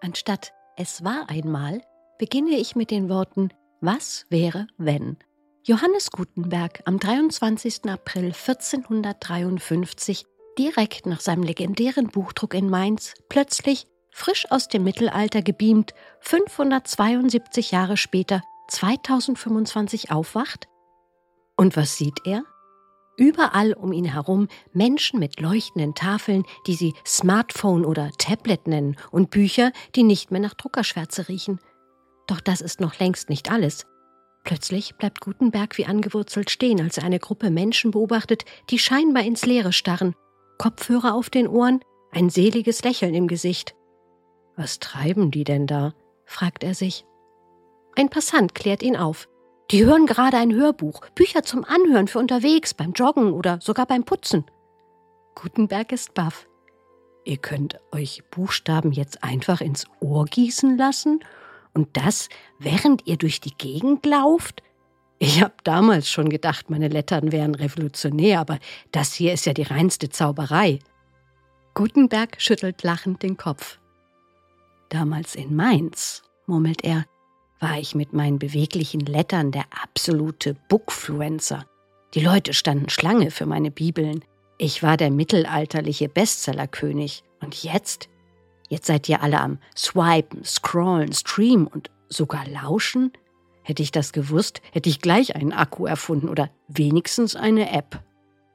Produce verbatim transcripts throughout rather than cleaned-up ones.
Anstatt „Es war einmal“ beginne ich mit den Worten „Was wäre, wenn?“ Johannes Gutenberg am dreiundzwanzigsten April vierzehnhundertdreiundfünfzig, direkt nach seinem legendären Buchdruck in Mainz, plötzlich, frisch aus dem Mittelalter gebeamt, fünfhundertzweiundsiebzig Jahre später, zweitausendfünfundzwanzig aufwacht? Und was sieht er? Überall um ihn herum Menschen mit leuchtenden Tafeln, die sie Smartphone oder Tablet nennen, und Bücher, die nicht mehr nach Druckerschwärze riechen. Doch das ist noch längst nicht alles. Plötzlich bleibt Gutenberg wie angewurzelt stehen, als er eine Gruppe Menschen beobachtet, die scheinbar ins Leere starren. Kopfhörer auf den Ohren, ein seliges Lächeln im Gesicht. »Was treiben die denn da?« fragt er sich. Ein Passant klärt ihn auf. Die hören gerade ein Hörbuch, Bücher zum Anhören für unterwegs, beim Joggen oder sogar beim Putzen. Gutenberg ist baff. Ihr könnt euch Buchstaben jetzt einfach ins Ohr gießen lassen? Und das, während ihr durch die Gegend lauft? Ich habe damals schon gedacht, meine Lettern wären revolutionär, aber das hier ist ja die reinste Zauberei. Gutenberg schüttelt lachend den Kopf. Damals in Mainz, murmelt er, war ich mit meinen beweglichen Lettern der absolute Bookfluencer. Die Leute standen Schlange für meine Bibeln. Ich war der mittelalterliche Bestsellerkönig. Und jetzt? Jetzt seid ihr alle am Swipen, Scrollen, Streamen und sogar Lauschen? Hätte ich das gewusst, hätte ich gleich einen Akku erfunden oder wenigstens eine App.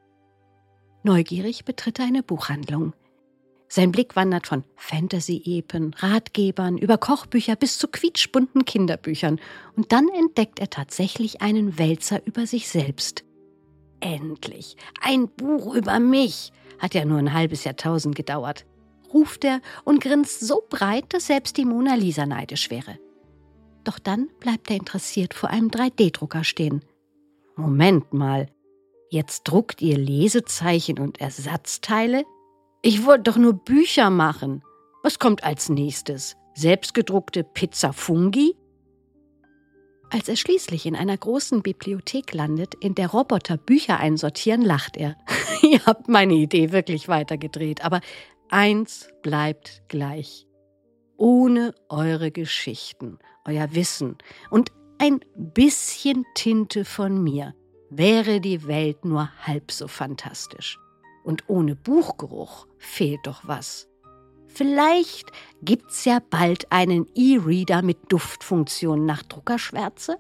Neugierig betritt er eine Buchhandlung. Sein Blick wandert von Fantasy-Epen, Ratgebern über Kochbücher bis zu quietschbunten Kinderbüchern. Und dann entdeckt er tatsächlich einen Wälzer über sich selbst. Endlich, ein Buch über mich! Hat ja nur ein halbes Jahrtausend gedauert. Ruft er und grinst so breit, dass selbst die Mona Lisa neidisch wäre. Doch dann bleibt er interessiert vor einem drei D Drucker stehen. Moment mal, jetzt druckt ihr Lesezeichen und Ersatzteile? Ich wollte doch nur Bücher machen. Was kommt als nächstes? Selbstgedruckte Pizza Fungi? Als er schließlich in einer großen Bibliothek landet, in der Roboter Bücher einsortieren, lacht er. Ihr habt meine Idee wirklich weitergedreht, aber eins bleibt gleich. Ohne eure Geschichten, euer Wissen und ein bisschen Tinte von mir wäre die Welt nur halb so fantastisch. Und ohne Buchgeruch fehlt doch was. Vielleicht gibt's ja bald einen E-Reader mit Duftfunktion nach Druckerschwärze?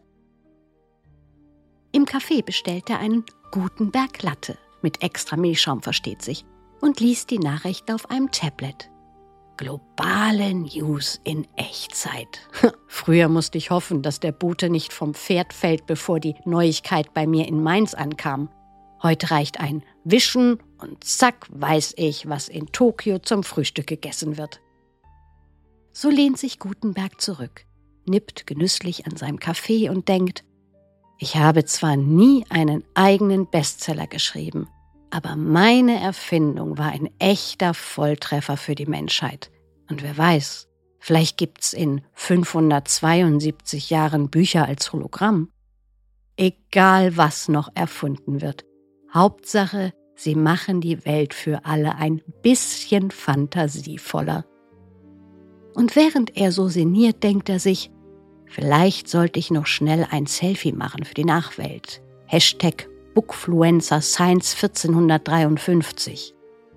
Im Café bestellt er einen Gutenberg Latte, mit extra Milchschaum versteht sich, und liest die Nachrichten auf einem Tablet. Globale News in Echtzeit. Früher musste ich hoffen, dass der Bote nicht vom Pferd fällt, bevor die Neuigkeit bei mir in Mainz ankam. Heute reicht ein Wischen und zack weiß ich, was in Tokio zum Frühstück gegessen wird. So lehnt sich Gutenberg zurück, nippt genüsslich an seinem Kaffee und denkt, ich habe zwar nie einen eigenen Bestseller geschrieben, aber meine Erfindung war ein echter Volltreffer für die Menschheit. Und wer weiß, vielleicht gibt's in fünfhundertzweiundsiebzig Jahren Bücher als Hologramm. Egal was noch erfunden wird. Hauptsache, sie machen die Welt für alle ein bisschen fantasievoller. Und während er so sinniert, denkt er sich, vielleicht sollte ich noch schnell ein Selfie machen für die Nachwelt. Hashtag Bookfluencer Science vierzehnhundertdreiundfünfzig.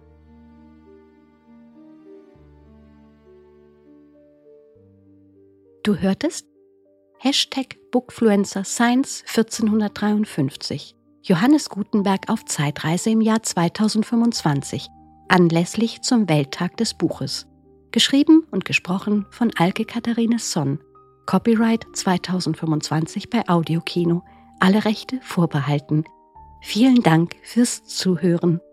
Du hörtest Hashtag Bookfluencer Science vierzehnhundertdreiundfünfzig. Johannes Gutenberg auf Zeitreise im Jahr zweitausendfünfundzwanzig, anlässlich zum Welttag des Buches. Geschrieben und gesprochen von Alke Katharine Sonn. Copyright zweitausendfünfundzwanzig bei Audiokino. Alle Rechte vorbehalten. Vielen Dank fürs Zuhören.